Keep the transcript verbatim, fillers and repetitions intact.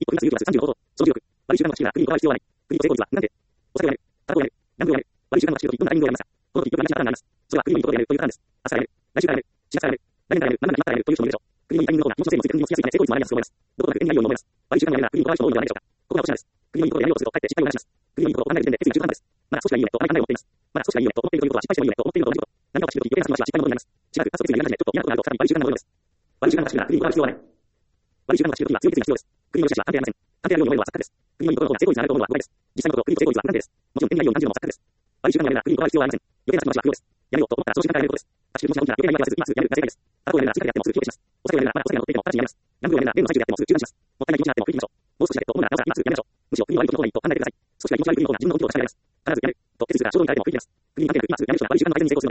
一歩踏み出す勇気はさんじゅうの方法。長寿力。悪い習慣の学習が国に行う必要はない。国の成功率はなんて。お酒をやめ。タバコをやめ。ギャンブルをやめ。悪い習慣の学習とどんなタイミングをやめますか。この時、よく何しながらになります。それは国の言うことでやめるというパターンです。明日からやめる。来週からやめる。しがつからやめる。来年からやめる。何年からやめるという人もいるでしょう。国のいいタイミングの方が気持ちの整理について国にもしやすいため成功率も上がりやすく思います。どこかなく縁にないように思います。悪い習慣をやめるなら国に行わない人も多いのではないでしょうか。ここが落とし穴です。国のいいことをやめようとすると、かえって失敗を招きます。国のいいことを考える時点で決意中途半端です。まだ少しがいいよねとあまり考えを持っています。まだ少しがいいよねと思っているということは失敗してもいいよねと思っているのと同じこと。何かを走るとき余計な先延ばしは失敗のものになります。しばらく加速率がやり始め、ちょっと嫌なことがあると再び悪い習慣のようです。悪い習慣の学習なら国に行う必要はない。悪い習慣の学習の時は強い決意が必要です。国の良し悪しは関係ありません。関係あるように思えるのは錯覚です。国のいいことの方が成功率が上がると思うのは誤解です。実際のところ、国の成功率は不安定です。もちろん手にないように感じるのも錯覚です。悪い習慣をやめるなら国に行う必要はありません。余計な先延ばしは不要です。やめようと思ったら長時間からやめることです。学習気持ちが本気なら余計な言い訳はせず、今すぐやめるが正解です。タバコをやめるなら次からやってもすぐ記憶します。お酒をやめるならまだお酒が残っていても直ちにやめます。ギャンブルをやめるならゲームの最中でやってもすぐ中断します。もったいない気持ちになっても食い切りましょう。もう少しだけと思うならなおさら今すぐやめましょう。むしろ国の悪いことの方がいいと考えてください。少しが気持ち悪い国の方が自分の本気を確かめられます。必ずやめる。と決意するが衝動に耐えても食い切ります。国に関係なく今すぐやめる人が悪い習慣の改善に成功するのです。